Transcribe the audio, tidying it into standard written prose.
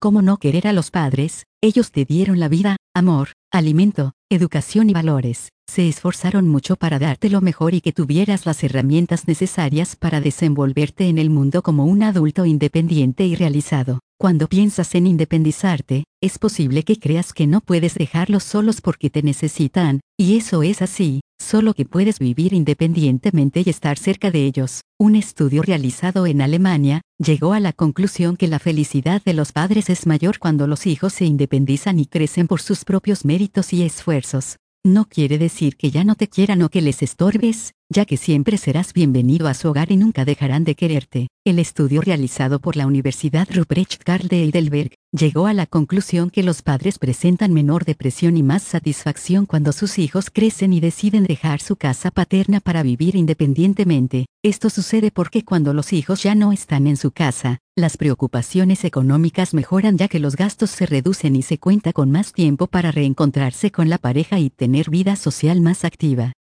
¿Cómo no querer a los padres? Ellos te dieron la vida, amor, alimento, educación y valores. Se esforzaron mucho para darte lo mejor y que tuvieras las herramientas necesarias para desenvolverte en el mundo como un adulto independiente y realizado. Cuando piensas en independizarte, es posible que creas que no puedes dejarlos solos porque te necesitan, y eso es así, solo que puedes vivir independientemente y estar cerca de ellos. Un estudio realizado en Alemania llegó a la conclusión que la felicidad de los padres es mayor cuando los hijos se independizan y crecen por sus propios méritos y esfuerzos. No quiere decir que ya no te quieran o que les estorbes, ya que siempre serás bienvenido a su hogar y nunca dejarán de quererte. El estudio realizado por la Universidad Ruprecht Karl de Heidelberg llegó a la conclusión que los padres presentan menor depresión y más satisfacción cuando sus hijos crecen y deciden dejar su casa paterna para vivir independientemente. Esto sucede porque cuando los hijos ya no están en su casa, las preocupaciones económicas mejoran ya que los gastos se reducen y se cuenta con más tiempo para reencontrarse con la pareja y tener vida social más activa.